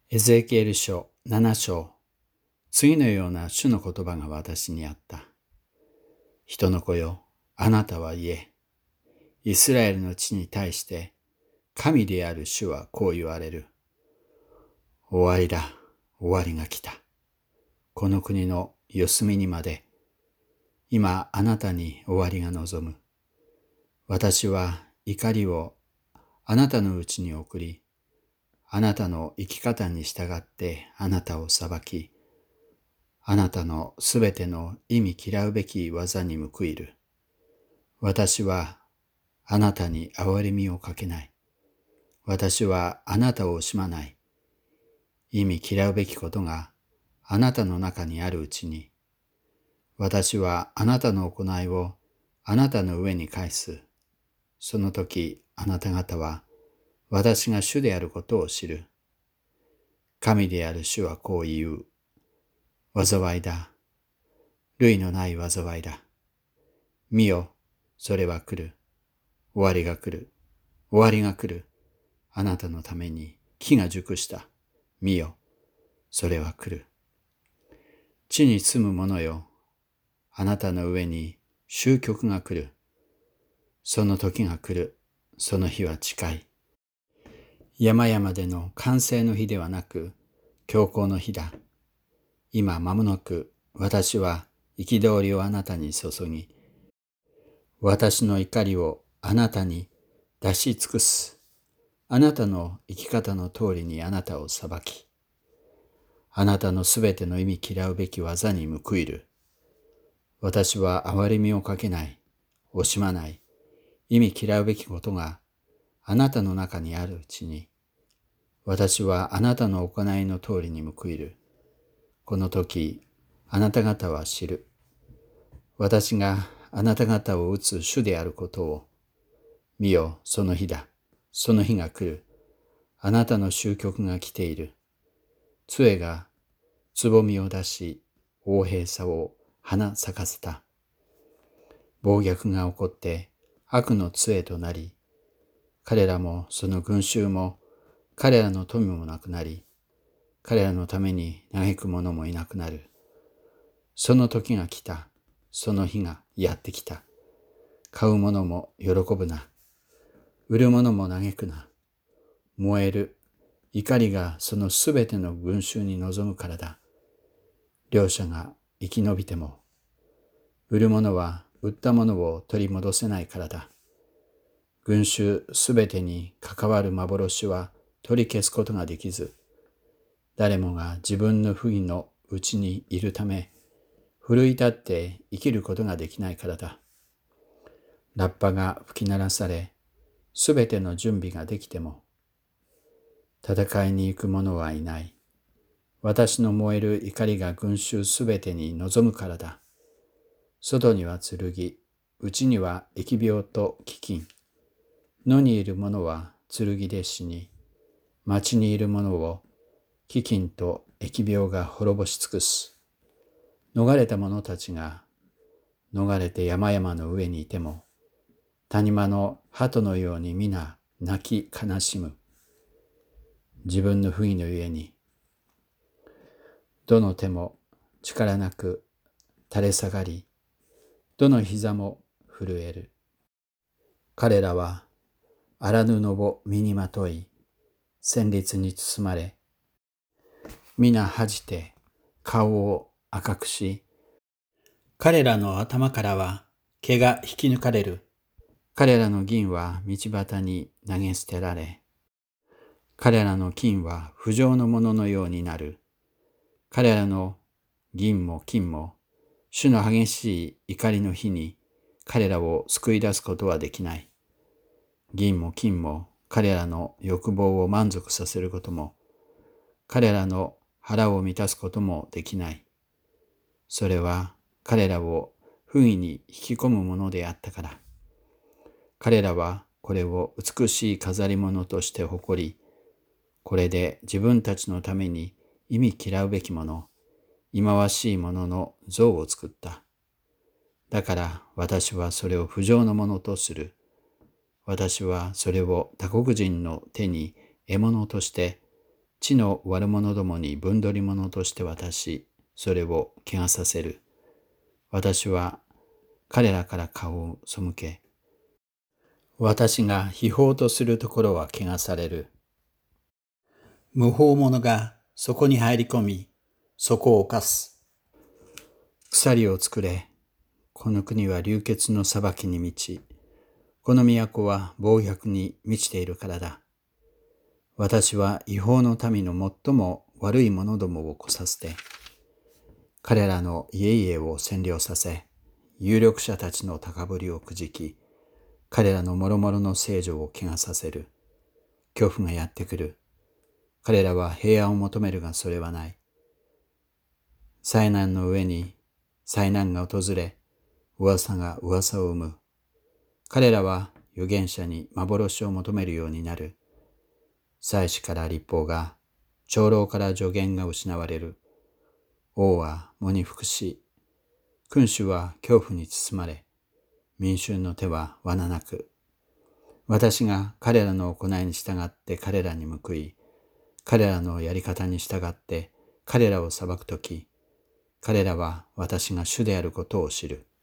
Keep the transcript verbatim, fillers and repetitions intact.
エゼキエル書なな章。次のような主の言葉が私にあった。人の子よ、あなたは言え。イスラエルの地に対して、神である主はこう言われる。終わりだ、終わりが来た。この国の四隅にまで、今あなたに終わりが望む。私は怒りをあなたのうちに送り、あなたの生き方に従ってあなたを裁き、あなたのすべての意味嫌うべき技に報いる。私はあなたに憐れみをかけない。私はあなたを惜しまない。意味嫌うべきことがあなたの中にあるうちに、私はあなたの行いをあなたの上に返す。その時あなた方は私が主であることを知る。神である主はこう言う。災いだ。類のない災いだ。見よ、それは来る。終わりが来る。終わりが来る。あなたのために木が熟した。見よ、それは来る。地に住む者よ、あなたの上に終局が来る。その時が来る。その日は近い。山々での完成の日ではなく、強行の日だ。今間もなく私は憤りをあなたに注ぎ、私の怒りをあなたに出し尽くす。あなたの生き方の通りにあなたを裁き、あなたのすべての意味嫌うべき技に報いる。私は憐れみをかけない、惜しまない、意味嫌うべきことがあなたの中にあるうちに、私はあなたの行いの通りに報いる。この時、あなた方は知る。私があなた方を打つ主であることを。見よ、その日だ。その日が来る。あなたの終局が来ている。杖がつぼみを出し、横柄さを花咲かせた。暴虐が起こって悪の杖となり、彼らもその群衆も彼らの富もなくなり、彼らのために嘆く者もいなくなる。その時が来た。その日がやってきた。買う者も喜ぶな。売る者も嘆くな。燃える怒りがそのすべての群衆に臨むからだ。両者が生き延びても、売る者は売ったものを取り戻せないからだ。群衆すべてに関わる幻は取り消すことができず、誰もが自分の不義のうちにいるため、奮い立って生きることができないからだ。ラッパが吹き鳴らされ、すべての準備ができても、戦いに行く者はいない。私の燃える怒りが群衆すべてに臨むからだ。外には剣、内には疫病と飢饉。野にいる者は剣で死に、町にいる者を飢饉と疫病が滅ぼし尽くす。逃れた者たちが逃れて山々の上にいても、谷間の鳩のように皆泣き悲しむ。自分の不義のゆえに、どの手も力なく垂れ下がり、どの膝も震える。彼らは荒布を身にまとい、戦慄に包まれ、皆恥じて顔を赤くし、彼らの頭からは毛が引き抜かれる。彼らの銀は道端に投げ捨てられ、彼らの金は不浄のもののようになる。彼らの銀も金も、主の激しい怒りの日に彼らを救い出すことはできない。銀も金も彼らの欲望を満足させることも、彼らの腹を満たすこともできない。それは彼らを不義に引き込むものであったから。彼らはこれを美しい飾り物として誇り、これで自分たちのために忌み嫌うべきもの、忌まわしいものの像を作った。だから私はそれを不浄のものとする。私はそれを他国人の手に獲物として地の悪者どもに分取り物として渡し、それを汚させる。私は彼らから顔を背け、私が秘宝とするところは汚される。無法者がそこに入り込み、そこを侵す。鎖を作れ。この国は流血の裁きに満ち、この都は暴虐に満ちているからだ。私は違法の民の最も悪い者どもを来させて、彼らの家々を占領させ、有力者たちの高ぶりをくじき、彼らの諸々の聖女を汚させる。恐怖がやってくる。彼らは平安を求めるがそれはない。災難の上に災難が訪れ、噂が噂を生む。彼らは預言者に幻を求めるようになる。祭司から律法が、長老から助言が失われる。王は喪に服し、君主は恐怖に包まれ、民衆の手は罠なく。私が彼らの行いに従って彼らに報い、彼らのやり方に従って彼らを裁くとき、彼らは私が主であることを知る。